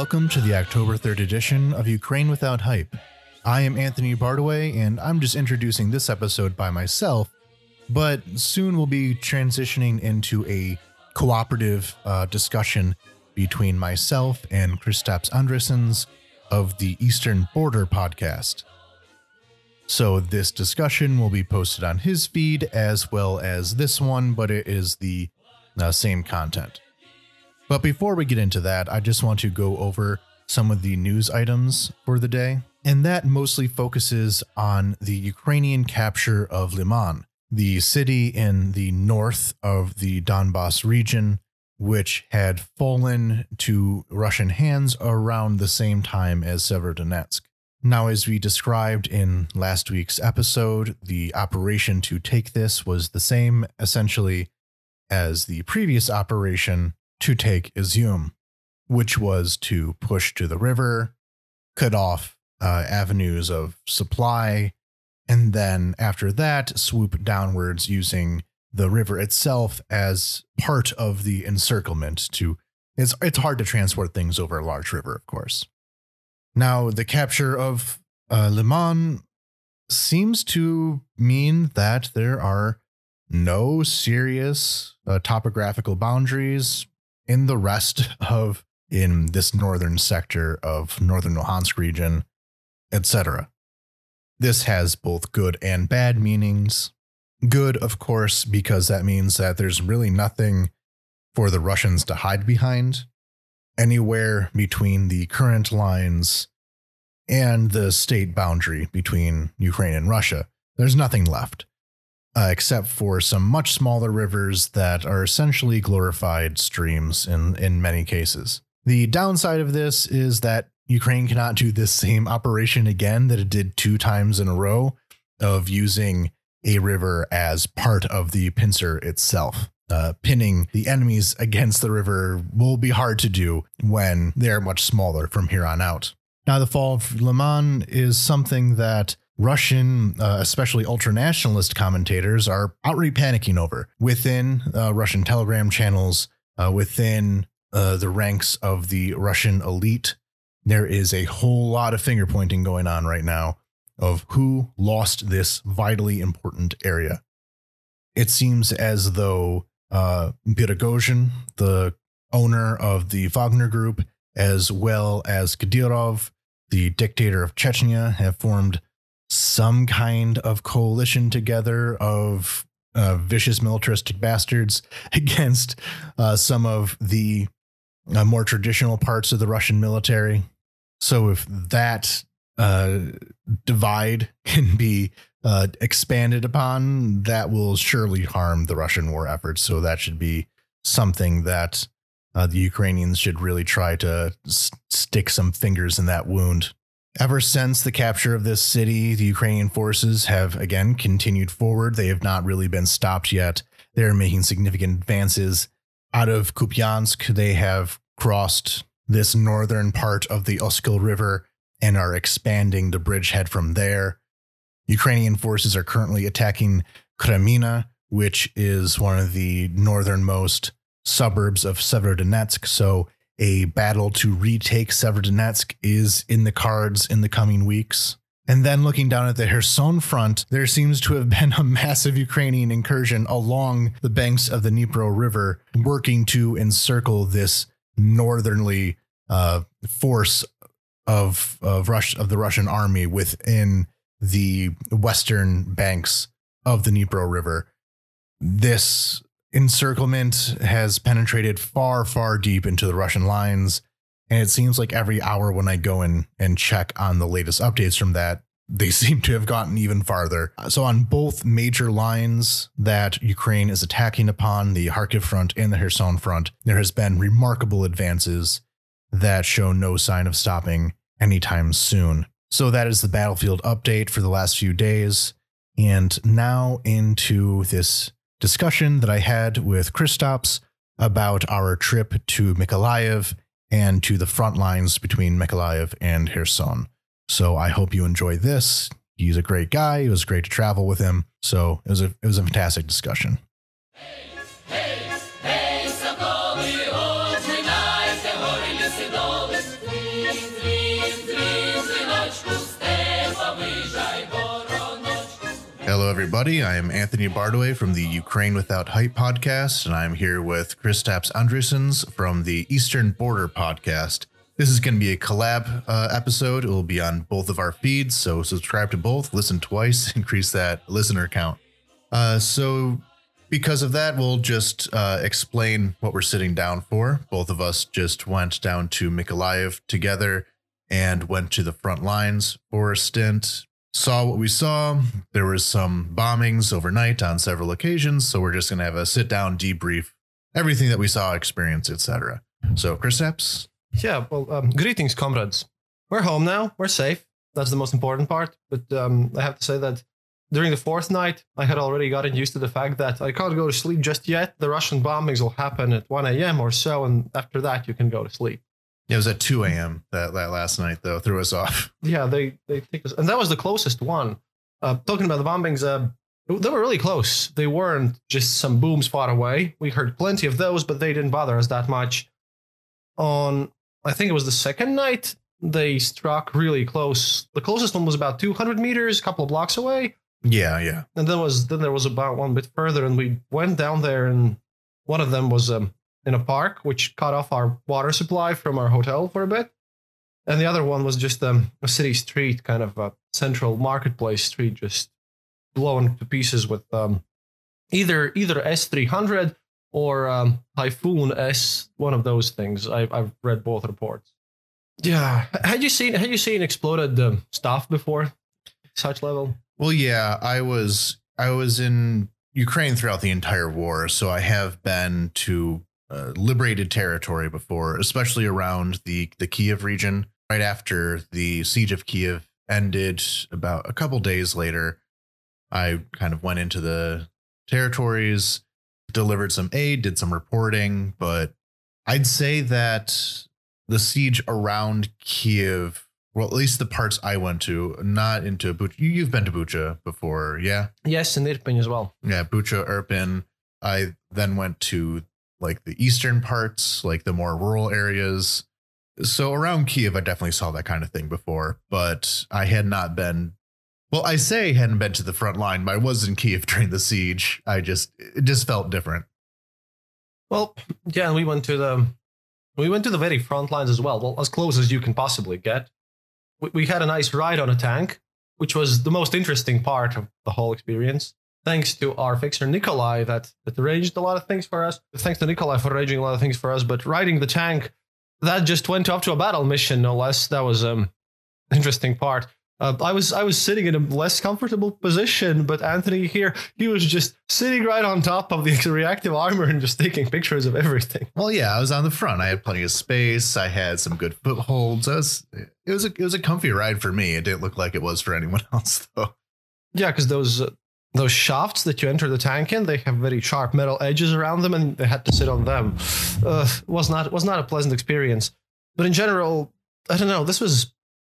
welcome to the October 3rd edition of Ukraine Without Hype. I am Anthony Bardaway, and I'm just introducing this episode by myself, but soon we'll be transitioning into a cooperative discussion between myself and Kristaps Andressens of the Eastern Border podcast. So this discussion will be posted on his feed as well as this one, but it is the same content. But before we get into that, I just want to go over some of the news items for the day. And that mostly focuses on the Ukrainian capture of Liman, the city in the north of the Donbas region, which had fallen to Russian hands around the same time as Severodonetsk. Now, as we described in last week's episode, the operation to take this was the same, essentially, as the previous operation to take Izium, which was to push to the river, cut off avenues of supply, and then after that swoop downwards using the river itself as part of the encirclement. It's hard to transport things over a large river, of course. Now, the capture of Liman seems to mean that there are no serious topographical boundaries in the rest of in this northern sector of northern Luhansk region, etc. This has both good and bad meanings. Good, of course, because that means that there's really nothing for the Russians to hide behind. Anywhere between the current lines and the state boundary between Ukraine and Russia, there's nothing left. Except for some much smaller rivers that are essentially glorified streams in many cases. The downside of this is that Ukraine cannot do this same operation again that it did 2 times in a row of using a river as part of the pincer itself. Pinning the enemies against the river will be hard to do when they're much smaller from here on out. Now, the fall of Liman is something that Russian, especially ultranationalist commentators, are outright panicking over within Russian Telegram channels, within the ranks of the Russian elite. There is a whole lot of finger pointing going on right now of who lost this vitally important area. It seems as though Prigozhin, the owner of the Wagner Group, as well as Kadyrov, the dictator of Chechnya, have formed some kind of coalition together of vicious militaristic bastards against some of the more traditional parts of the Russian military. So if that divide can be expanded upon, that will surely harm the Russian war efforts. So that should be something that the Ukrainians should really try to stick some fingers in that wound. Ever since the capture of this city, the Ukrainian forces have again continued forward. They have not really been stopped yet. They're making significant advances. Out of Kupiansk, they have crossed this northern part of the Oskil River and are expanding the bridgehead from there. Ukrainian forces are currently attacking Kreminna, which is one of the northernmost suburbs of Severodonetsk. So a battle to retake Severodonetsk is in the cards in the coming weeks. And then looking down at the Kherson front, there seems to have been a massive Ukrainian incursion along the banks of the Dnipro River, working to encircle this northerly force of the Russian army within the western banks of the Dnipro River. This encirclement has penetrated far, far deep into the Russian lines, and it seems like every hour when I go in and check on the latest updates from that, they seem to have gotten even farther. So on both major lines that Ukraine is attacking upon, the Kharkiv front and the Kherson front, there has been remarkable advances that show no sign of stopping anytime soon. So that is the battlefield update for the last few days. And now into this discussion that I had with Kristaps about our trip to Mykolaiv and to the front lines between Mykolaiv and Kherson. So I hope you enjoy this. He's a great guy. It was great to travel with him. So it was a fantastic discussion. everybody. I am Anthony Bardaway from the Ukraine Without Hype podcast, and I'm here with Kristaps Andressons from the Eastern Border podcast. This is going to be a collab episode. It will be on both of our feeds, so subscribe to both, listen twice, increase that listener count. So because of that, we'll just explain what we're sitting down for. Both of us just went down to Mykolaiv together and went to the front lines for a stint. Saw what we saw. There was some bombings overnight on several occasions, so we're just going to have a sit-down debrief, everything that we saw, experience, etc. So, Kristaps? Yeah, well, greetings, comrades. We're home now. We're safe. That's the most important part. But I have to say that during the fourth night, I had already gotten used to the fact that I can't go to sleep just yet. The Russian bombings will happen at 1 a.m. or so, and after that, you can go to sleep. It was at 2 a.m. that last night, though, threw us off. Yeah, they take us, and that was the closest one. Talking about the bombings, they were really close. They weren't just some booms far away. We heard plenty of those, but they didn't bother us that much. On, I think it was the second night, they struck really close. The closest one was about 200 meters, a couple of blocks away. Yeah. And then there was about one bit further, and we went down there, and one of them was in a park, which cut off our water supply from our hotel for a bit. And the other one was just a city street, kind of a central marketplace street, just blown to pieces with either S-300 or Typhoon S, one of those things. I've read both reports. Yeah, had you seen exploded stuff before, such level? Well, yeah, I was in Ukraine throughout the entire war, so I have been to liberated territory before, especially around the Kiev region. Right after the siege of Kiev ended, about a couple days later, I kind of went into the territories, delivered some aid, did some reporting, but I'd say that the siege around Kiev, well, at least the parts I went to, not into Bucha. You've been to Bucha before, yeah? Yes, and Irpin as well. Yeah, Bucha, Irpin. I then went to like the eastern parts, like the more rural areas. So around Kiev, I definitely saw that kind of thing before, but I had not been, well, I say hadn't been to the front line, but I was in Kiev during the siege. It just felt different. Well, yeah, and we went to the very front lines as well. Well, as close as you can possibly get. We had a nice ride on a tank, which was the most interesting part of the whole experience. Thanks to our fixer, Nikolai, that arranged a lot of things for us. Thanks to Nikolai for arranging a lot of things for us. But riding the tank, that just went off to a battle mission, no less. That was interesting part. I was sitting in a less comfortable position, but Anthony here, he was just sitting right on top of the reactive armor and just taking pictures of everything. Well, yeah, I was on the front. I had plenty of space. I had some good footholds. It was a comfy ride for me. It didn't look like it was for anyone else, though. Yeah, because those shafts that you enter the tank in, they have very sharp metal edges around them, and they had to sit on them. Was not a pleasant experience. But in general, I don't know. This was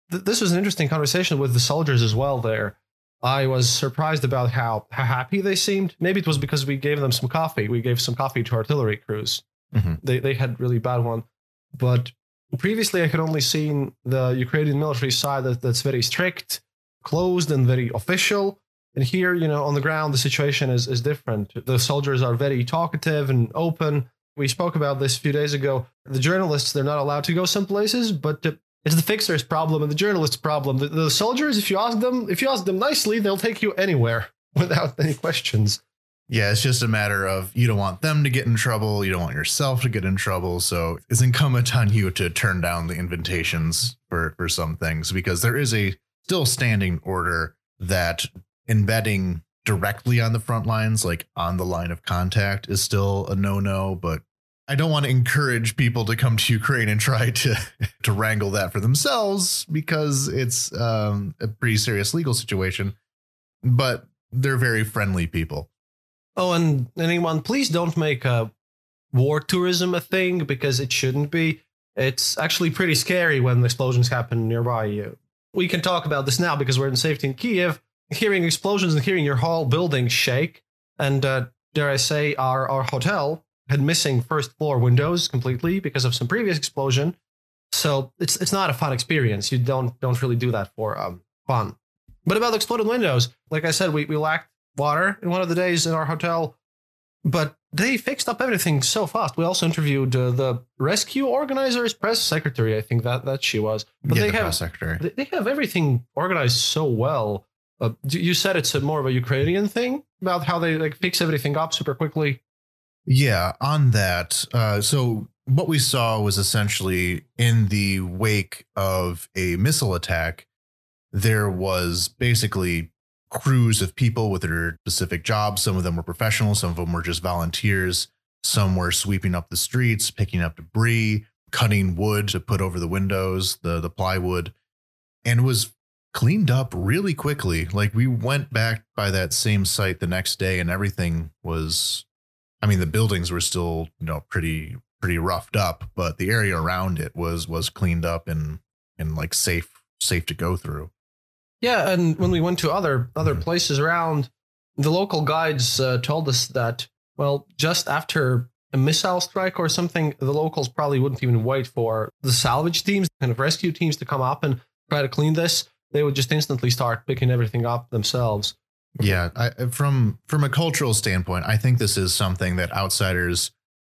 an interesting conversation with the soldiers as well there. I was surprised about how happy they seemed. Maybe it was because we gave them some coffee. We gave some coffee to artillery crews. Mm-hmm. They had really bad one. But previously, I had only seen the Ukrainian military side that's very strict, closed, and very official. And here, on the ground, the situation is different. The soldiers are very talkative and open. We spoke about this a few days ago. The journalists, they're not allowed to go some places, but it's the fixer's problem and the journalist's problem. The soldiers, if you ask them nicely, they'll take you anywhere without any questions. Yeah, it's just a matter of you don't want them to get in trouble. You don't want yourself to get in trouble. So it's incumbent on you to turn down the invitations for some things, because there is a still standing order that embedding directly on the front lines, like on the line of contact, is still a no-no. But I don't want to encourage people to come to Ukraine and try to wrangle that for themselves, because it's a pretty serious legal situation. But they're very friendly people. Oh, and anyone, please don't make war tourism a thing, because it shouldn't be. It's actually pretty scary when explosions happen nearby you. We can talk about this now because we're in safety in Kiev. Hearing explosions and hearing your whole building shake, and dare I say, our hotel had missing first floor windows completely because of some previous explosion. So it's not a fun experience. You don't really do that for fun. But about the exploded windows, like I said, we lacked water in one of the days in our hotel. But they fixed up everything so fast. We also interviewed the rescue organizers, press secretary, I think that she was. But Yeah, they the have press secretary. they have everything organized so well. You said it's more of a Ukrainian thing about how they like fix everything up super quickly. Yeah, on that. So what we saw was essentially in the wake of a missile attack, there was basically crews of people with their specific jobs. Some of them were professionals, some of them were just volunteers. Some were sweeping up the streets, picking up debris, cutting wood to put over the windows, the plywood, and it was cleaned up really quickly. Like we went back by that same site the next day and everything was, I mean, the buildings were still, pretty roughed up, but the area around it was cleaned up and like safe to go through. Yeah, and when we went to other places around, the local guides told us that, well, just after a missile strike or something, the locals probably wouldn't even wait for the salvage teams, kind of rescue teams to come up and try to clean this. They would just instantly start picking everything up themselves. Yeah, from a cultural standpoint, I think this is something that outsiders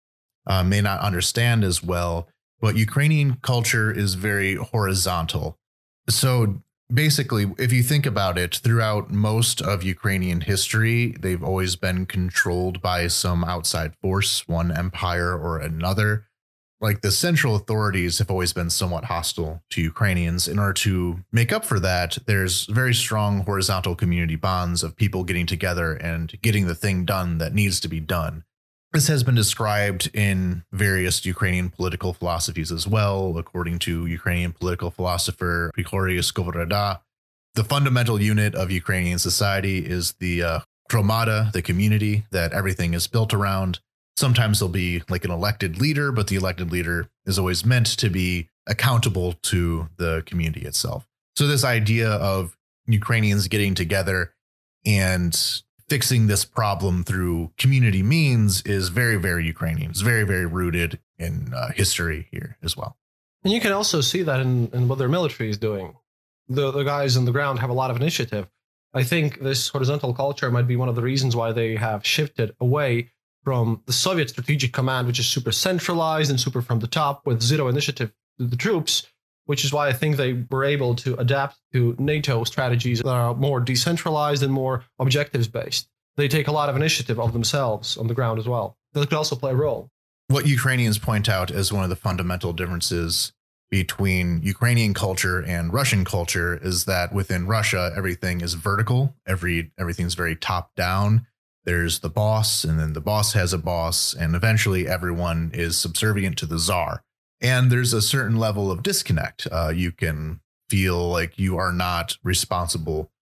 may not understand as well, but Ukrainian culture is very horizontal. So basically, if you think about it, throughout most of Ukrainian history, they've always been controlled by some outside force, one empire or another. Like the central authorities have always been somewhat hostile to Ukrainians. In order to make up for that, there's very strong horizontal community bonds of people getting together and getting the thing done that needs to be done. This has been described in various Ukrainian political philosophies as well. According to Ukrainian political philosopher Grigory Skovoroda, the fundamental unit of Ukrainian society is the gromada, the community that everything is built around. Sometimes there'll be like an elected leader, but the elected leader is always meant to be accountable to the community itself. So this idea of Ukrainians getting together and fixing this problem through community means is very, very Ukrainian. It's very, very rooted in history here as well. And you can also see that in what their military is doing. The guys on the ground have a lot of initiative. I think this horizontal culture might be one of the reasons why they have shifted away from the Soviet strategic command, which is super centralized and super from the top with zero initiative to the troops, which is why I think they were able to adapt to NATO strategies that are more decentralized and more objectives based. They take a lot of initiative of themselves on the ground as well. That could also play a role. What Ukrainians point out as one of the fundamental differences between Ukrainian culture and Russian culture is that within Russia, everything is vertical. Everything's very top down. There's the boss, and then the boss has a boss, and eventually everyone is subservient to the czar. And there's a certain level of disconnect. You can feel like you are not responsible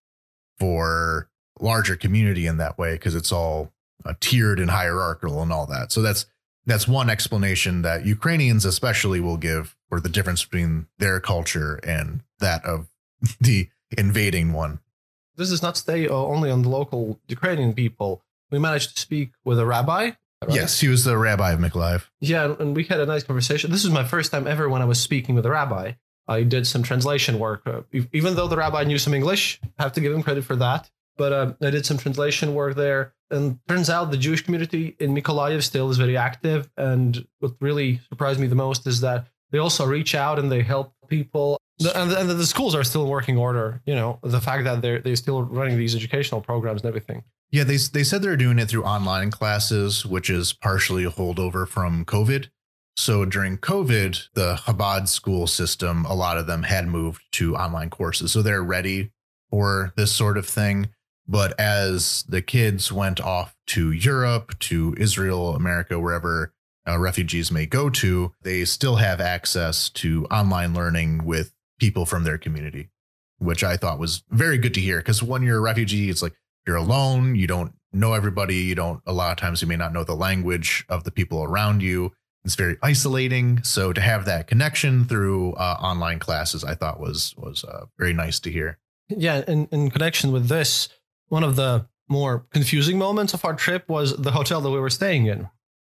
for larger community in that way because it's all tiered and hierarchical and all that. So that's one explanation that Ukrainians especially will give for the difference between their culture and that of the invading one. This does not stay only on the local Ukrainian people. We managed to speak with a rabbi. Right? Yes, he was the rabbi of Mykolaiv. Yeah, and we had a nice conversation. This was my first time ever when I was speaking with a rabbi. I did some translation work. Even though the rabbi knew some English, I have to give him credit for that. But I did some translation work there. And turns out the Jewish community in Mykolaiv still is very active. And what really surprised me the most is that they also reach out and they help people. And the schools are still in working order. You know, the fact that they're still running these educational programs and everything. Yeah, they said they're doing it through online classes, which is partially a holdover from COVID. So during COVID, the Chabad school system, a lot of them had moved to online courses. So they're ready for this sort of thing. But as the kids went off to Europe, to Israel, America, wherever refugees may go to, they still have access to online learning with people from their community, which I thought was very good to hear. Because when you're a refugee, it's like you're alone. You don't know everybody. A lot of times you may not know the language of the people around you. It's very isolating. So to have that connection through online classes, I thought was very nice to hear. Yeah. In connection with this, one of the more confusing moments of our trip was the hotel that we were staying in.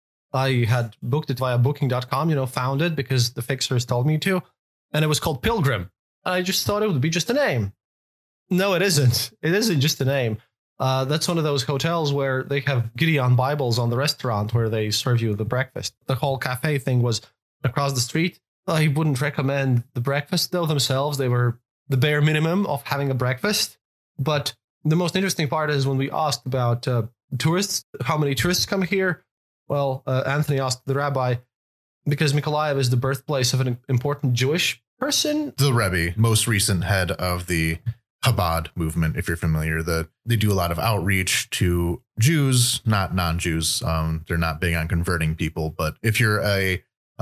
I had booked it via booking.com, found it because the fixers told me to. And it was called Pilgrim. I just thought it would be just a name. No, it isn't. It isn't just a name. That's one of those hotels where they have Gideon Bibles on the restaurant where they serve you the breakfast. The whole cafe thing was across the street. I wouldn't recommend the breakfast though themselves. They were the bare minimum of having a breakfast. But the most interesting part is when we asked about tourists, how many tourists come here. Well, Anthony asked the rabbi, because Mykolaiv is the birthplace of an important Jewish person. The Rebbe, most recent head of the Chabad movement, if you're familiar, that they do a lot of outreach to Jews, not non-Jews. They're not big on converting people, but if you're a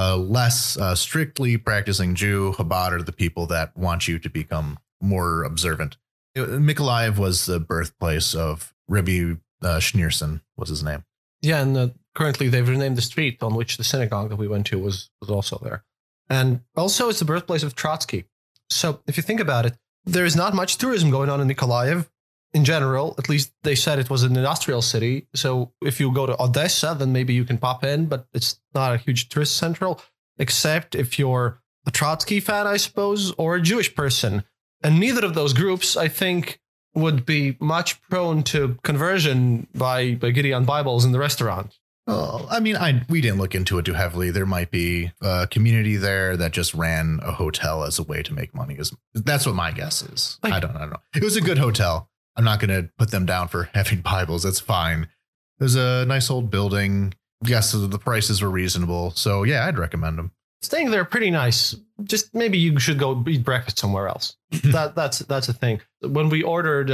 less strictly practicing Jew, Chabad are the people that want you to become more observant. Mykolaiv was the birthplace of Rebbe Schneerson was his name. Yeah, and currently they've renamed the street on which the synagogue that we went to was also there. And also it's the birthplace of Trotsky. So if you think about it, there is not much tourism going on in Mykolaiv in general. At least they said it was an industrial city. So if you go to Odessa, then maybe you can pop in, but it's not a huge tourist central, except if you're a Trotsky fan, I suppose, or a Jewish person. And neither of those groups, I think, would be much prone to conversion by Gideon Bibles in the restaurant. Well, I mean, we didn't look into it too heavily. There might be a community there that just ran a hotel as a way to make money. That's what my guess is. I don't know. It was a good hotel. I'm not going to put them down for having Bibles. That's fine. It was a nice old building. Yes, the prices were reasonable. So, yeah, I'd recommend them. Staying there, pretty nice. Just maybe you should go eat breakfast somewhere else. That's a thing. When we ordered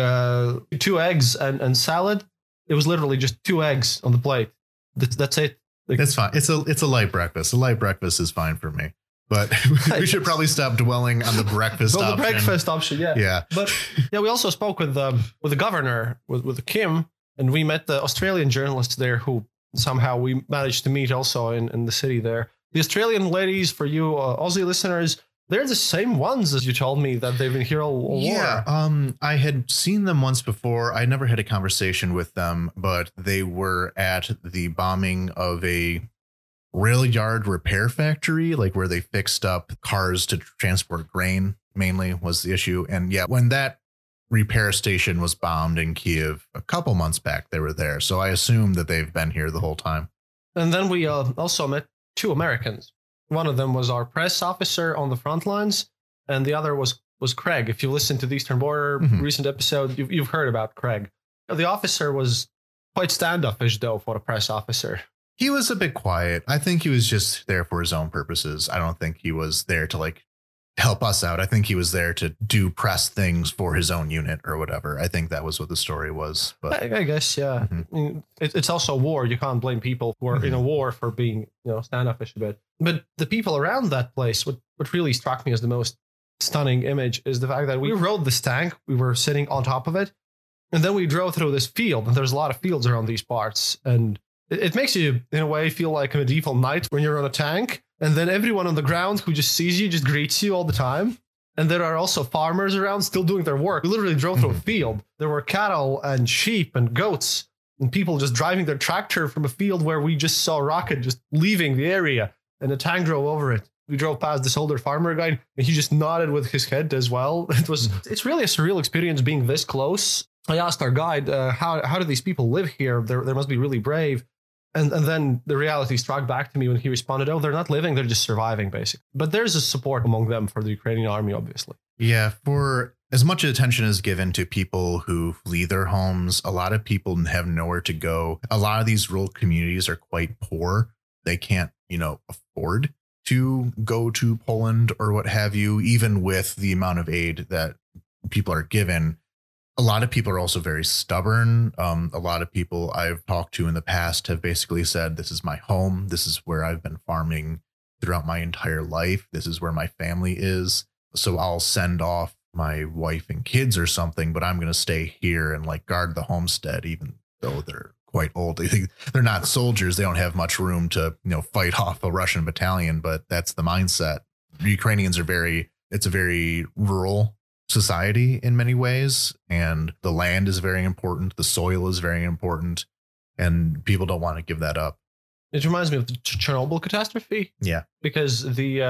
2 eggs and salad, it was literally just 2 eggs on the plate. That's it. That's fine. It's a light breakfast. A light breakfast is fine for me. But we should probably stop dwelling on the breakfast option. The breakfast option, yeah. Yeah. But yeah, we also spoke with the governor, with Kim, and we met the Australian journalists there who somehow we managed to meet also in the city there. The Australian ladies, for you Aussie listeners, they're the same ones as you told me that they've been here all war. Yeah, I had seen them once before. I never had a conversation with them, but they were at the bombing of a rail yard repair factory, like where they fixed up cars to transport grain, mainly was the issue. And yeah, when that repair station was bombed in Kiev a couple months back, they were there. So I assume that they've been here the whole time. And then we also met 2 Americans. One of them was our press officer on the front lines, and the other was Craig. If you listen to the Eastern Border recent episode, you've heard about Craig. The officer was quite standoffish, though, for a press officer. He was a bit quiet. I think he was just there for his own purposes. I don't think he was there to help us out. I think he was there to do press things for his own unit or whatever. I think that was what the story was. But I guess, yeah. I mean, it's also war. You can't blame people who are in a war for being, standoffish a bit. But the people around that place, what really struck me as the most stunning image is the fact that we rode this tank. We were sitting on top of it. And then we drove through this field. And there's a lot of fields around these parts. And it makes you, in a way, feel like a medieval knight when you're on a tank. And then everyone on the ground who just sees you just greets you all the time. And there are also farmers around still doing their work. We literally drove through a field. There were cattle and sheep and goats and people just driving their tractor from a field where we just saw a rocket just leaving the area. And a tank drove over it. We drove past this older farmer guy and he just nodded with his head as well. It's really a surreal experience being this close. I asked our guide, how do these people live here? They must be really brave. And then the reality struck back to me when he responded, oh, they're not living, they're just surviving, basically. But there's a support among them for the Ukrainian army, obviously. Yeah, for as much attention is given to people who flee their homes, a lot of people have nowhere to go. A lot of these rural communities are quite poor. They can't, afford to go to Poland or what have you, even with the amount of aid that people are given. A lot of people are also very stubborn. A lot of people I've talked to in the past have basically said, this is my home. This is where I've been farming throughout my entire life. This is where my family is. So I'll send off my wife and kids or something, but I'm going to stay here and guard the homestead, even though they're quite old. They're not soldiers. They don't have much room to, fight off a Russian battalion, but that's the mindset. Ukrainians are it's a very rural society in many ways, and the land is very important. The soil is very important, and people don't want to give that up. It reminds me of the Chernobyl catastrophe. Yeah, because the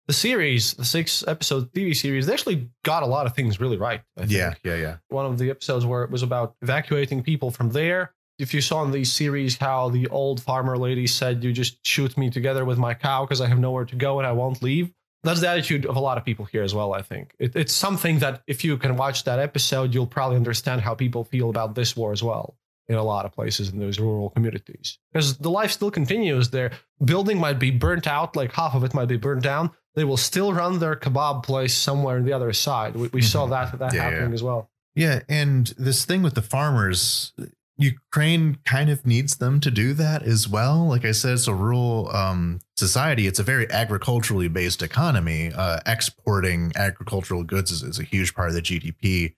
the series, the 6-episode TV series, they actually got a lot of things really right. I think. Yeah. One of the episodes where it was about evacuating people from there. If you saw in the series how the old farmer lady said, you just shoot me together with my cow because I have nowhere to go and I won't leave. That's the attitude of a lot of people here as well, I think. It's something that if you can watch that episode, you'll probably understand how people feel about this war as well in a lot of places in those rural communities. Because the life still continues there. Building might be burnt out, like half of it might be burnt down. They will still run their kebab place somewhere on the other side. We saw that happening as well. Yeah, and this thing with the farmers, Ukraine kind of needs them to do that as well. Like I said, it's a rural society. It's a very agriculturally based economy. Exporting agricultural goods is a huge part of the GDP.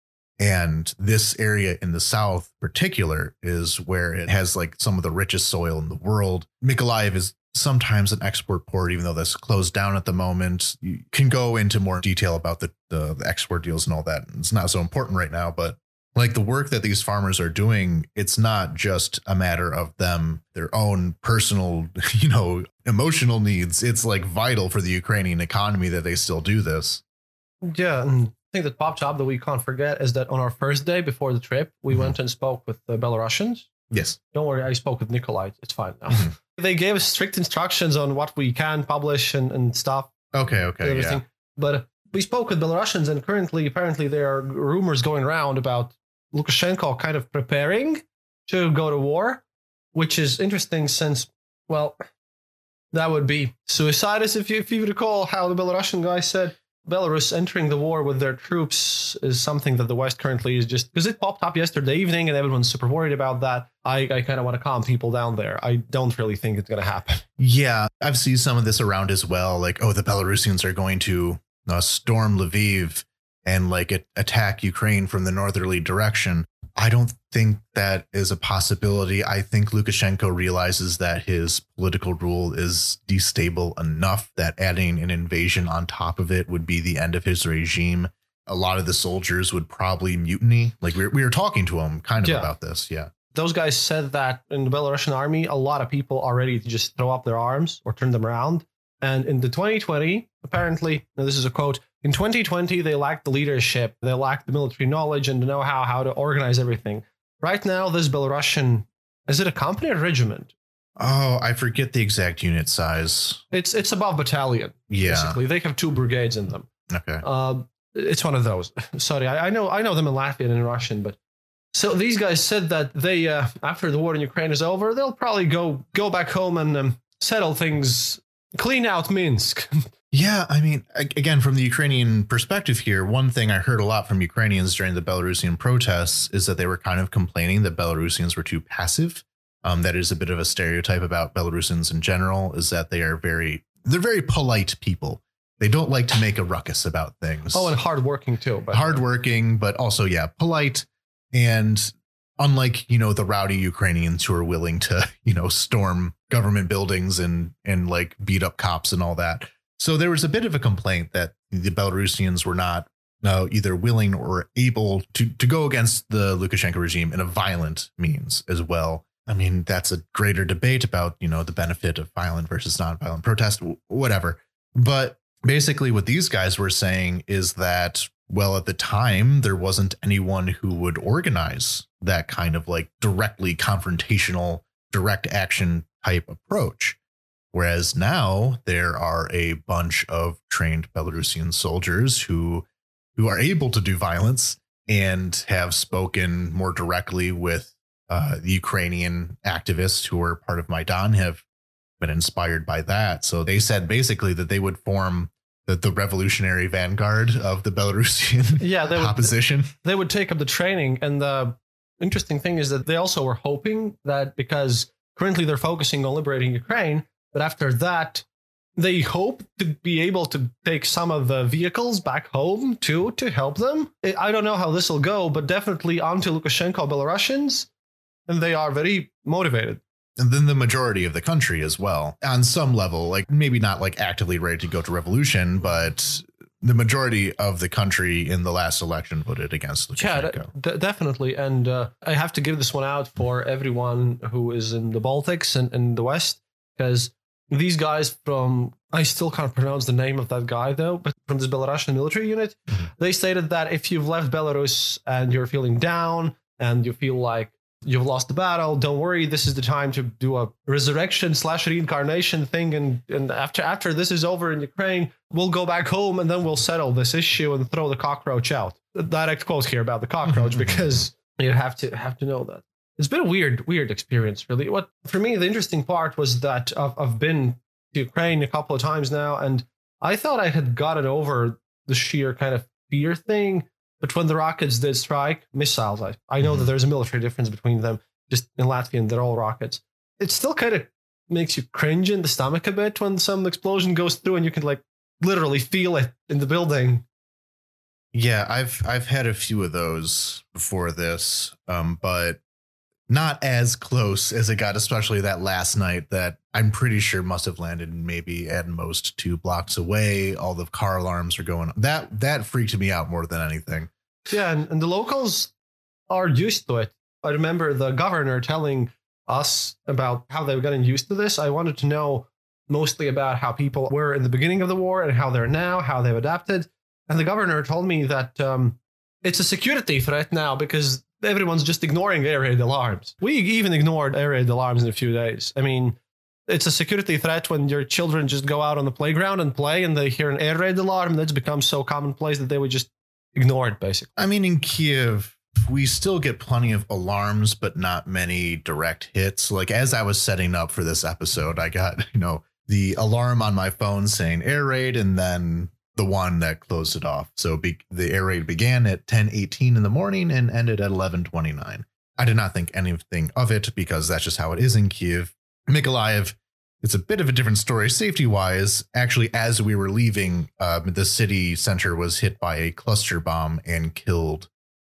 And this area in the south particular is where it has like some of the richest soil in the world. Mykolaiv is sometimes an export port, even though that's closed down at the moment. You can go into more detail about the export deals and all that. It's not so important right now, but like the work that these farmers are doing, it's not just a matter of them, their own personal, emotional needs. It's like vital for the Ukrainian economy that they still do this. Yeah. And I think that popped up that we can't forget is that on our first day before the trip, we went and spoke with the Belarusians. Yes. Don't worry, I spoke with Nikolai. It's fine now. They gave us strict instructions on what we can publish and stuff. Okay. Yeah. But we spoke with Belarusians, and currently, apparently, there are rumors going around about Lukashenko kind of preparing to go to war, which is interesting since, well, that would be suicide, as if you recall how the Belarusian guy said. Belarus entering the war with their troops is something that the West currently is just because it popped up yesterday evening and everyone's super worried about that. I kind of want to calm people down there. I don't really think it's going to happen. Yeah, I've seen some of this around as well. Like, the Belarusians are going to storm Lviv and like attack Ukraine from the northerly direction. I don't think that is a possibility. I think Lukashenko realizes that his political rule is destable enough that adding an invasion on top of it would be the end of his regime. A lot of the soldiers would probably mutiny. Like we were talking to him kind of about this. Yeah. Those guys said that in the Belarusian army, a lot of people are ready to just throw up their arms or turn them around. And in the 2020, apparently, now this is a quote, in 2020, they lacked the leadership, they lacked the military knowledge and the know-how how to organize everything. Right now, this Belarusian, is it a company or regiment? Oh, I forget the exact unit size. It's above battalion. Yeah. Basically, they have 2 brigades in them. Okay. It's one of those. Sorry, I know them in Latvian and in Russian, but so these guys said that they after the war in Ukraine is over, they'll probably go back home and settle things, clean out Minsk. Yeah, I mean, again, from the Ukrainian perspective here, one thing I heard a lot from Ukrainians during the Belarusian protests is that they were kind of complaining that Belarusians were too passive. That is a bit of a stereotype about Belarusians in general, is that they're very polite people. They don't like to make a ruckus about things. Oh, and hardworking too. Hardworking, but also, polite. And unlike, the rowdy Ukrainians who are willing to, storm government buildings and like beat up cops and all that. So there was a bit of a complaint that the Belarusians were not either willing or able to go against the Lukashenko regime in a violent means as well. I mean, that's a greater debate about, the benefit of violent versus nonviolent protest, whatever. But basically what these guys were saying is that, well, at the time, there wasn't anyone who would organize that kind of like directly confrontational, direct action type approach. Whereas now there are a bunch of trained Belarusian soldiers who are able to do violence and have spoken more directly with the Ukrainian activists who are part of Maidan, have been inspired by that. So they said basically that they would form the revolutionary vanguard of the Belarusian opposition. They would take up the training. And the interesting thing is that they also were hoping that because currently they're focusing on liberating Ukraine, but after that, they hope to be able to take some of the vehicles back home, too, to help them. I don't know how this will go, but definitely onto Lukashenko Belarusians, and they are very motivated. And then the majority of the country as well, on some level, like maybe not like actively ready to go to revolution, but the majority of the country in the last election voted against Lukashenko. Yeah, definitely. And I have to give this one out for everyone who is in the Baltics and in the West, because these guys from, I still can't pronounce the name of that guy though, but from this Belarusian military unit, they stated that if you've left Belarus and you're feeling down and you feel like you've lost the battle, don't worry, this is the time to do a resurrection/reincarnation thing, and after this is over in Ukraine, we'll go back home and then we'll settle this issue and throw the cockroach out. A direct quote here about the cockroach, because you have to know that. It's been a weird experience, really. What, for me, the interesting part was that I've been to Ukraine a couple of times now, and I thought I had gotten over the sheer kind of fear thing. But when the rockets did strike, missiles, I know that there's a military difference between them. Just in Latvian, they're all rockets. It still kind of makes you cringe in the stomach a bit when some explosion goes through and you can like literally feel it in the building. Yeah, I've had a few of those before this, but not as close as it got, especially that last night that I'm pretty sure must have landed maybe at most 2 blocks away. All the car alarms are going on. That freaked me out more than anything. Yeah, and the locals are used to it. I remember the governor telling us about how they've gotten used to this. I wanted to know mostly about how people were in the beginning of the war and how they're now, how they've adapted. And the governor told me that it's a security threat now because everyone's just ignoring air raid alarms. We even ignored air raid alarms in a few days. I mean, it's a security threat when your children just go out on the playground and play and they hear an air raid alarm. That's become so commonplace that they would just ignore it, basically. I mean, in Kiev, we still get plenty of alarms, but not many direct hits. Like, as I was setting up for this episode, I got, the alarm on my phone saying air raid, and then the one that closed it off. So the air raid began at 10:18 in the morning and ended at 11:29. I did not think anything of it because that's just how it is in Kiev. Mykolaiv, it's a bit of a different story safety wise. Actually, as we were leaving, the city center was hit by a cluster bomb and killed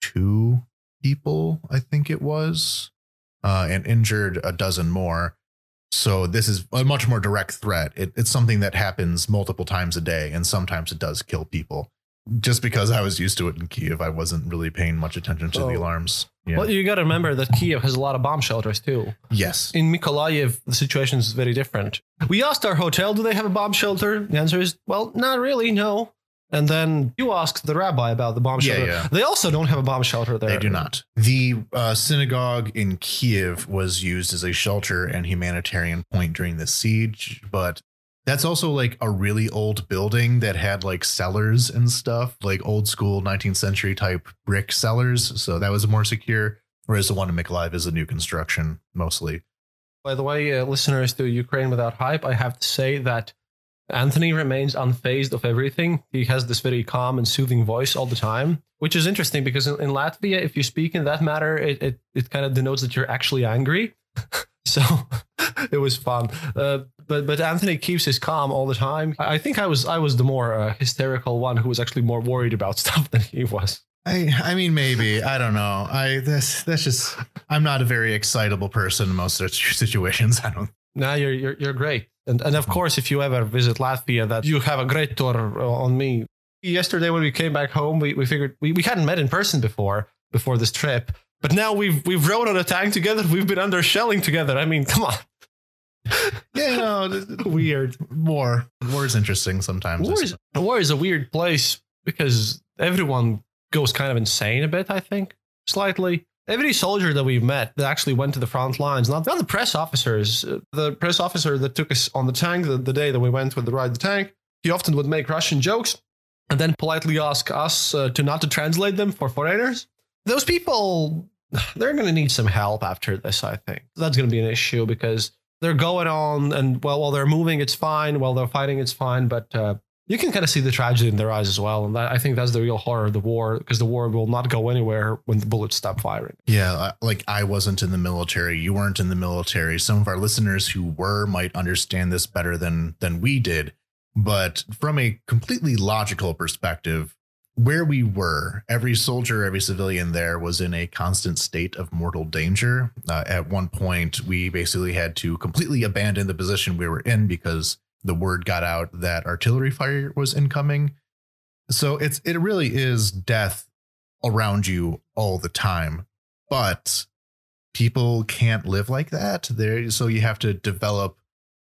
2 people, I think it was, and injured a dozen more. So this is a much more direct threat. It's something that happens multiple times a day, and sometimes it does kill people. Just because I was used to it in Kiev, I wasn't really paying much attention to the alarms. Yeah. Well, you got to remember that Kiev has a lot of bomb shelters too. Yes. In Mykolaiv, the situation is very different. We asked our hotel, do they have a bomb shelter? The answer is, well, not really, no. And then you asked the rabbi about the bomb shelter. Yeah. They also don't have a bomb shelter there. They do not. The synagogue in Kiev was used as a shelter and humanitarian point during the siege, but that's also like a really old building that had like cellars and stuff, like old school 19th century type brick cellars. So that was more secure, whereas the one in Mykolaiv is a new construction mostly. By the way, listeners to Ukraine Without Hype, I have to say that Anthony remains unfazed of everything. He has this very calm and soothing voice all the time, which is interesting because in Latvia, if you speak in that manner, it kind of denotes that you're actually angry. So it was fun. But Anthony keeps his calm all the time. I think I was the more hysterical one who was actually more worried about stuff than he was. I mean, maybe. I don't know. That's just, I'm not a very excitable person in most situations. I don't. No, you're great. And of course, if you ever visit Latvia, that you have a great tour on me. Yesterday, when we came back home, we figured we hadn't met in person before this trip. But now we've rode on a tank together. We've been under shelling together. I mean, come on. Yeah, weird. War is interesting sometimes. War is a weird place because everyone goes kind of insane a bit, I think, slightly. Every soldier that we've met that actually went to the front lines, not the press officers. The press officer that took us on the tank the day that we went with the ride the tank, he often would make Russian jokes and then politely ask us not to translate them for foreigners. Those people, they're going to need some help after this, I think. That's going to be an issue because they're going on and while they're moving, it's fine. While they're fighting, it's fine. But you can kind of see the tragedy in their eyes as well. And I think that's the real horror of the war, because the war will not go anywhere when the bullets stop firing. Yeah, like I wasn't in the military. You weren't in the military. Some of our listeners who were might understand this better than we did. But from a completely logical perspective, where we were, every soldier, every civilian there was in a constant state of mortal danger. At one point, we basically had to completely abandon the position we were in because the word got out that artillery fire was incoming. So it really is death around you all the time. But people can't live like that. So you have to develop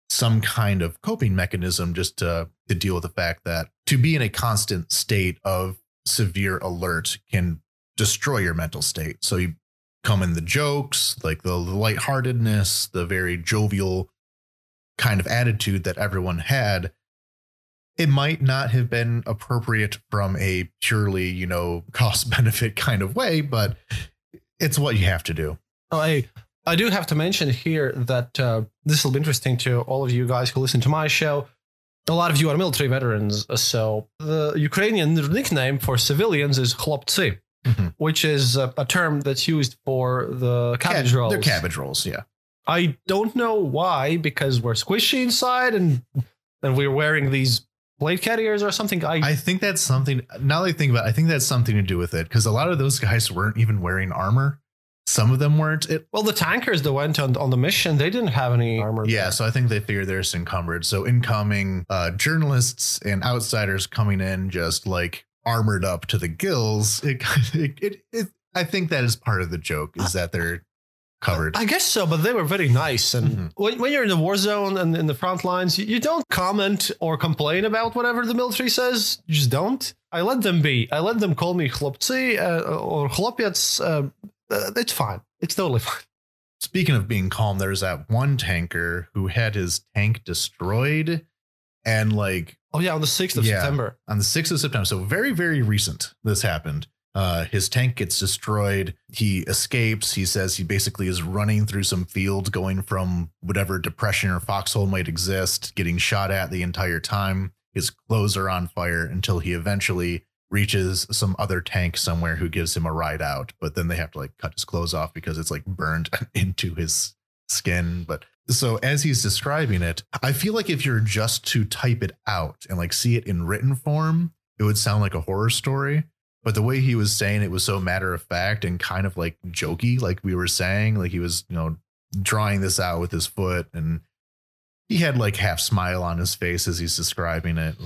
some kind of coping mechanism just to deal with the fact that to be in a constant state of severe alert can destroy your mental state. So you come in the jokes, like the lightheartedness, the very jovial kind of attitude that everyone had. It might not have been appropriate from a purely, cost benefit kind of way, but it's what you have to do. I do have to mention here that this will be interesting to all of you guys who listen to my show. A lot of you are military veterans, so the Ukrainian nickname for civilians is chlopцы, which is a term that's used for the cabbage rolls. They're cabbage rolls, yeah. I don't know why, because we're squishy inside and we're wearing these blade carriers or something. I think that's something. Now that I think about it, I think that's something to do with it, because a lot of those guys weren't even wearing armor. Some of them weren't. Well, the tankers that went on the mission, they didn't have any armor. Yeah, so I think they figured they're encumbered. So incoming journalists and outsiders coming in just like armored up to the gills. I think that is part of the joke, is that they're covered. I guess so, but they were very nice. And when you're in the war zone and in the front lines, you don't comment or complain about whatever the military says. You just don't. I let them be. I let them call me chlopцы or chlopiec. It's fine. It's totally fine. Speaking of being calm, there's that one tanker who had his tank destroyed, and on the 6th of September. On the 6th of September. So very, very recent this happened. His tank gets destroyed. He escapes. He says he basically is running through some fields, going from whatever depression or foxhole might exist, getting shot at the entire time. His clothes are on fire until he eventually reaches some other tank somewhere who gives him a ride out. But then they have to cut his clothes off because it's burned into his skin. But so as he's describing it, I feel like if you're just to type it out and see it in written form, it would sound like a horror story. But the way he was saying it was so matter of fact and kind of jokey, like we were saying, he was, drawing this out with his foot, and he had half smile on his face as he's describing it.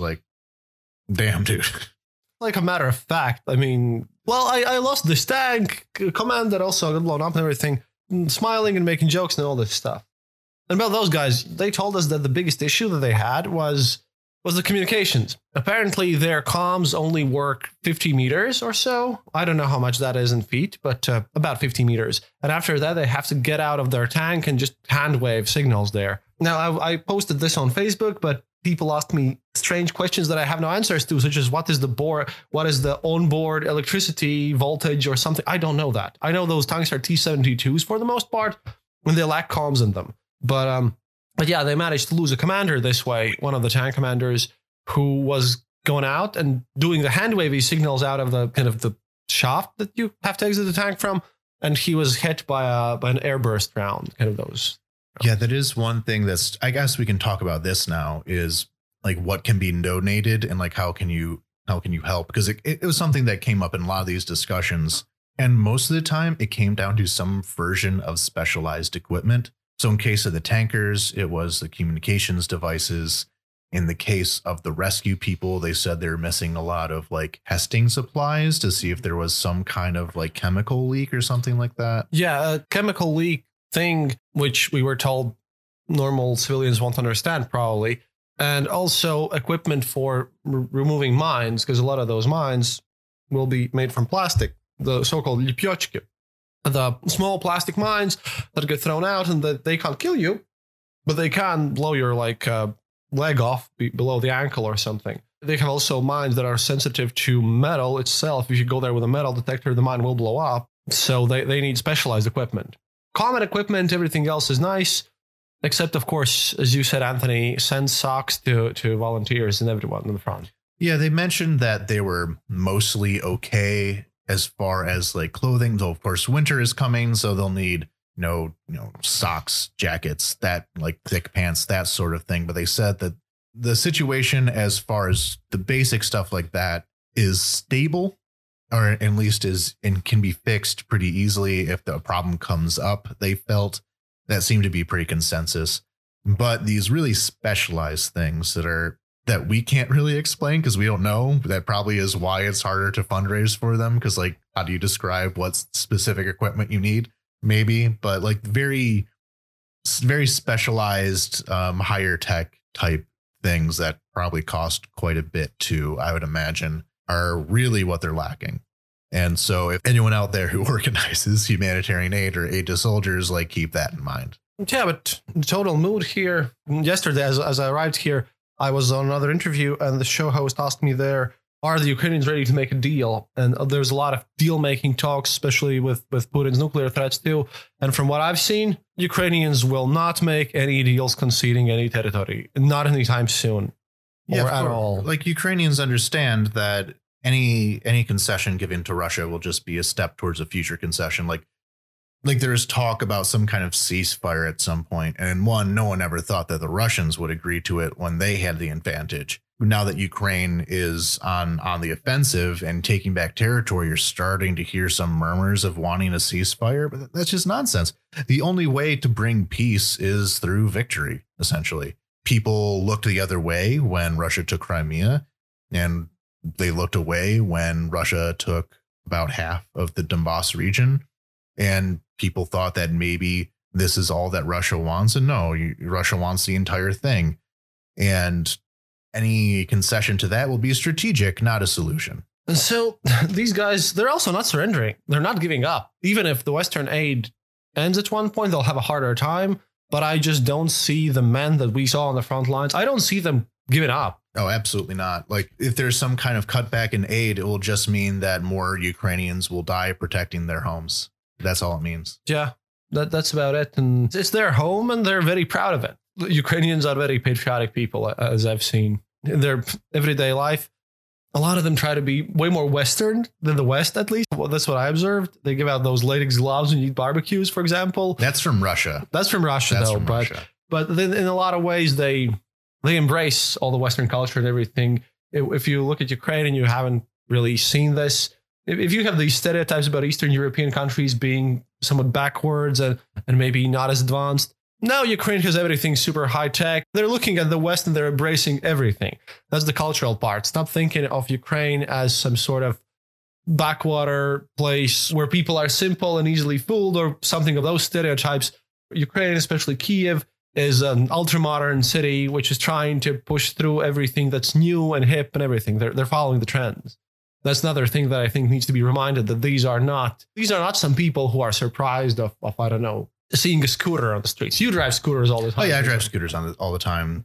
Damn, dude. Like a matter of fact, I mean, I lost this tank, commander also got blown up and everything, smiling and making jokes and all this stuff. And about those guys, they told us that the biggest issue that they had was the communications. Apparently, their comms only work 50 meters or so. I don't know how much that is in feet, but about 50 meters. And after that, they have to get out of their tank and just hand wave signals there. Now, I posted this on Facebook, but people ask me strange questions that I have no answers to, such as what is the onboard electricity voltage or something. I don't know that. I know those tanks are T-72s for the most part, and they lack comms in them. But yeah, they managed to lose a commander this way, one of the tank commanders who was going out and doing the hand wavy signals out of the kind of the shaft that you have to exit the tank from. And he was hit by an airburst round, kind of those. Yeah, that is one thing that's, I guess we can talk about this now, is what can be donated and how can you help? Because it was something that came up in a lot of these discussions. And most of the time it came down to some version of specialized equipment. So in case of the tankers, it was the communications devices. In the case of the rescue people, they said they were missing a lot of testing supplies to see if there was some kind of chemical leak or something like that. Yeah, a chemical leak thing, which we were told normal civilians won't understand probably. And also equipment for removing mines, because a lot of those mines will be made from plastic, the so-called lipiochki. The small plastic mines that get thrown out and that they can't kill you, but they can blow your leg off below the ankle or something. They have also mines that are sensitive to metal itself. If you go there with a metal detector, the mine will blow up. So they need specialized equipment. Common equipment, everything else is nice, except, of course, as you said, Anthony, send socks to volunteers and everyone in the front. Yeah, they mentioned that they were mostly okay as far as clothing, though of course winter is coming, so they'll need socks, jackets, that thick pants, that sort of thing. But they said that the situation as far as the basic stuff like that is stable, or at least is and can be fixed pretty easily if the problem comes up. They felt that seemed to be pretty consensus. But these really specialized things that we can't really explain because we don't know. That probably is why it's harder to fundraise for them, because how do you describe what specific equipment you need? Maybe, but very very specialized, higher tech type things that probably cost quite a bit too, I would imagine, are really what they're lacking. And so if anyone out there who organizes humanitarian aid or aid to soldiers, like, keep that in mind. Yeah, but the total mood here yesterday, as I arrived here, I was on another interview and the show host asked me there, are the Ukrainians ready to make a deal? And there's a lot of deal making talks, especially with Putin's nuclear threats too. And from what I've seen, Ukrainians will not make any deals conceding any territory, not anytime soon, or at all. Like, Ukrainians understand that any concession given to Russia will just be a step towards a future concession. Like there's talk about some kind of ceasefire at some point, and no one ever thought that the Russians would agree to it when they had the advantage. Now that Ukraine is on the offensive and taking back territory, you're starting to hear some murmurs of wanting a ceasefire, but that's just nonsense. The only way to bring peace is through victory, essentially. People looked the other way when Russia took Crimea, and they looked away when Russia took about half of the Donbass region. And people thought that maybe this is all that Russia wants. And no, Russia wants the entire thing. And any concession to that will be strategic, not a solution. And so these guys, they're also not surrendering. They're not giving up. Even if the Western aid ends at one point, they'll have a harder time. But I just don't see the men that we saw on the front lines. I don't see them giving up. Oh, absolutely not. Like, if there's some kind of cutback in aid, it will just mean that more Ukrainians will die protecting their homes. That's all it means. Yeah, that's about it. And it's their home and they're very proud of it. The Ukrainians are very patriotic people, as I've seen in their everyday life. A lot of them try to be way more Western than the West, at least. Well, that's what I observed. They give out those latex gloves when you eat barbecues, for example. That's from Russia. That's from Russia, that's though. From Russia. But then in a lot of ways, they embrace all the Western culture and everything. If you look at Ukraine and you haven't really seen this, if you have these stereotypes about Eastern European countries being somewhat backwards and maybe not as advanced, now Ukraine has everything super high tech. They're looking at the West and they're embracing everything. That's the cultural part. Stop thinking of Ukraine as some sort of backwater place where people are simple and easily fooled or something of those stereotypes. Ukraine, especially Kiev, is an ultra-modern city which is trying to push through everything that's new and hip and everything. They're following the trends. That's another thing that I think needs to be reminded, that these are not some people who are surprised of I don't know, seeing a scooter on the streets. You drive scooters all the time. Oh yeah, I drive scooters all the time.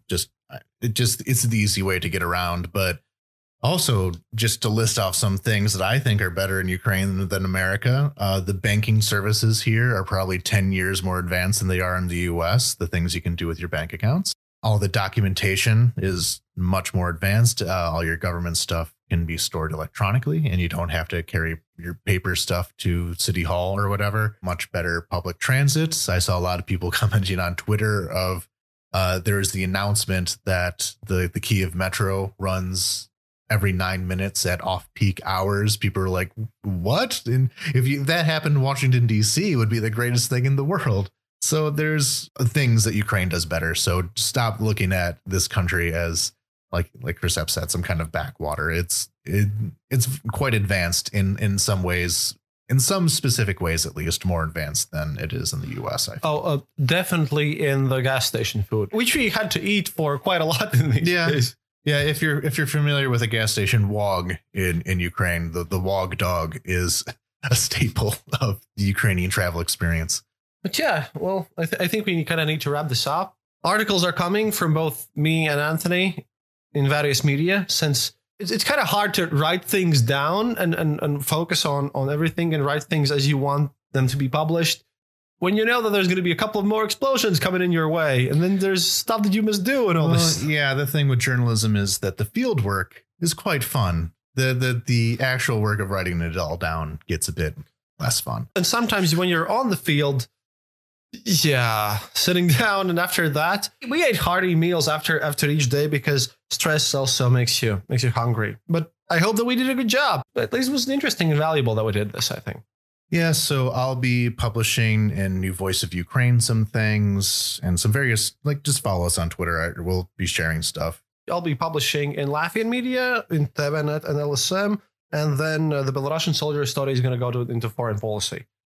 It's the easy way to get around. But also, just to list off some things that I think are better in Ukraine than America, the banking services here are probably 10 years more advanced than they are in the US. The things you can do with your bank accounts. All the documentation is much more advanced. All your government stuff can be stored electronically and you don't have to carry your paper stuff to City Hall or whatever. Much better public transit. I saw a lot of people commenting on Twitter of there's the announcement that the Kiev Metro runs every 9 minutes at off-peak hours. People are like, what? And if that happened in Washington, D.C., it would be the greatest thing in the world. So there's things that Ukraine does better. So stop looking at this country as, like Chris Epp said, some kind of backwater. It's quite advanced in some ways, in some specific ways, at least more advanced than it is in the US. I think. Definitely in the gas station food, which we had to eat for quite a lot in these days. Yeah, if you're familiar with a gas station wog in Ukraine, the wog dog is a staple of the Ukrainian travel experience. But yeah, well, I think we kind of need to wrap this up. Articles are coming from both me and Anthony in various media, since it's kind of hard to write things down and focus on everything and write things as you want them to be published when you know that there's going to be a couple of more explosions coming in your way, and then there's stuff that you must do and all this. Yeah, the thing with journalism is that the field work is quite fun. The actual work of writing it all down gets a bit less fun. And sometimes when you're on the field, yeah, sitting down, and after that, we ate hearty meals after each day because stress also makes you hungry. But I hope that we did a good job. At least it was interesting and valuable that we did this, I think. Yeah, so I'll be publishing in New Voice of Ukraine some things and some various, just follow us on Twitter. We'll be sharing stuff. I'll be publishing in Latvian media, in TVNet and LSM, and then the Belarusian soldier story is going to go into foreign policy.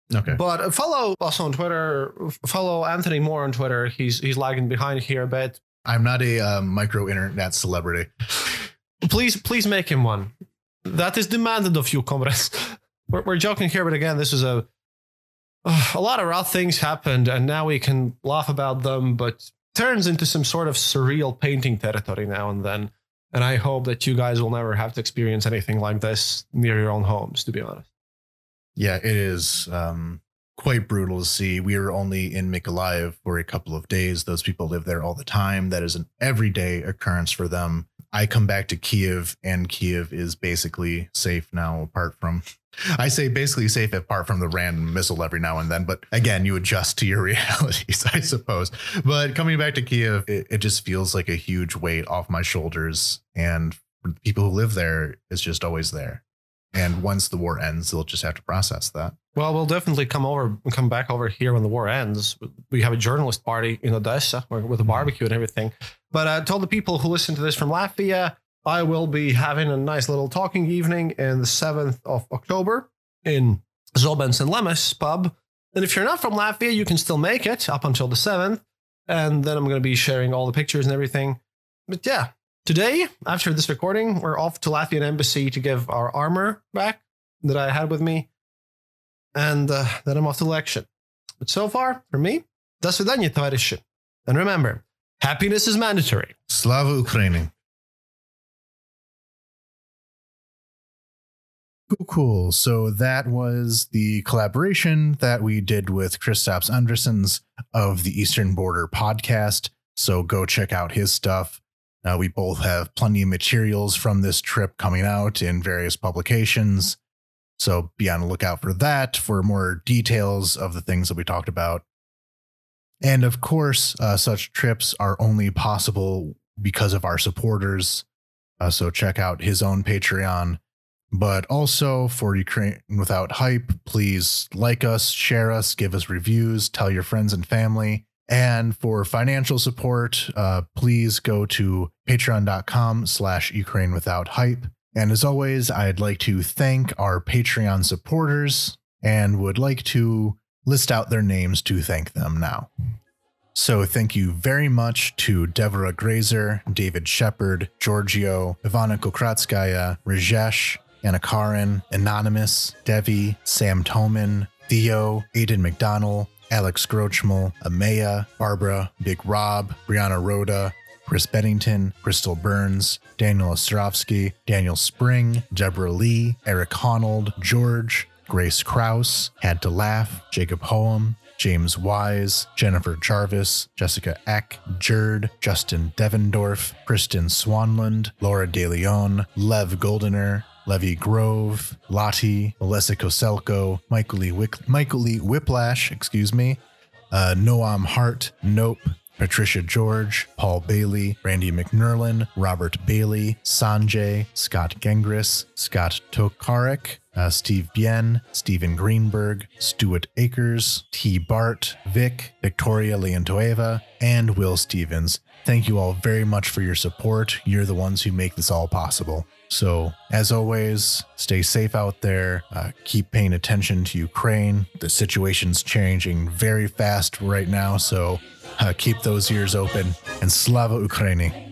Okay. But follow us on Twitter. Follow Anthony Moore on Twitter. He's lagging behind here a bit. I'm not a micro internet celebrity. Please make him one. That is demanded of you, comrades. We're joking here, but again, this is a lot of rough things happened, and now we can laugh about them, but turns into some sort of surreal painting territory now and then. And I hope that you guys will never have to experience anything like this near your own homes, to be honest. Yeah, it is quite brutal to see. We were only in Mykolaiv for a couple of days. Those people live there all the time. That is an everyday occurrence for them. I come back to Kiev, and Kiev is basically safe now, apart from, I say basically safe apart from the random missile every now and then. But again, you adjust to your realities, I suppose. But coming back to Kiev, it just feels like a huge weight off my shoulders. And for the people who live there, it's just always there. And once the war ends, they'll just have to process that. Well, we'll definitely come back over here when the war ends. We have a journalist party in Odessa with a barbecue and everything. But I told the people who listen to this from Latvia, I will be having a nice little talking evening in the 7th of October in Zobens and Lemes pub. And if you're not from Latvia, you can still make it up until the 7th. And then I'm going to be sharing all the pictures and everything. But yeah. Today, after this recording, we're off to Latvian embassy to give our armor back that I had with me. And then I'm off to election. But so far, for me, до свидания, товарищи. And remember, happiness is mandatory. Slava Ukraini. Cool. So that was the collaboration that we did with Kristaps Andersons of the Eastern Border podcast. So go check out his stuff. We both have plenty of materials from this trip coming out in various publications. So be on the lookout for that for more details of the things that we talked about. And of course, such trips are only possible because of our supporters. So check out his own Patreon. But also for Ukraine Without Hype, please like us, share us, give us reviews, tell your friends and family. And for financial support, please go to patreon.com/Ukraine Without Hype. And as always, I'd like to thank our Patreon supporters and would like to list out their names to thank them now. So thank you very much to Deborah Grazer, David Shepard, Giorgio, Ivana Kokratskaya, Rajesh, Anna Karin, Anonymous, Devi, Sam Toman, Theo, Aiden McDonald, Alex Grochmal, Amaya, Barbara, Big Rob, Brianna Rhoda, Chris Bennington, Crystal Burns, Daniel Ostrovsky, Daniel Spring, Deborah Lee, Eric Honnold, George, Grace Krause, Had to Laugh, Jacob Hoem, James Wise, Jennifer Jarvis, Jessica Eck, Jerd, Justin Devendorf, Kristen Swanland, Laura DeLeon, Lev Goldener, Levy Grove, Lottie, Melissa Koselko, Michael Lee Whiplash, Noam Hart, Nope, Patricia George, Paul Bailey, Randy McNerlin, Robert Bailey, Sanjay, Scott Gengris, Scott Tokarek, Steve Bien, Stephen Greenberg, Stuart Akers, T. Bart, Vic, Victoria Leontoeva, and Will Stevens. Thank you all very much for your support. You're the ones who make this all possible. So, as always, stay safe out there. Keep paying attention to Ukraine. The situation's changing very fast right now, so keep those ears open. And Slava Ukraini.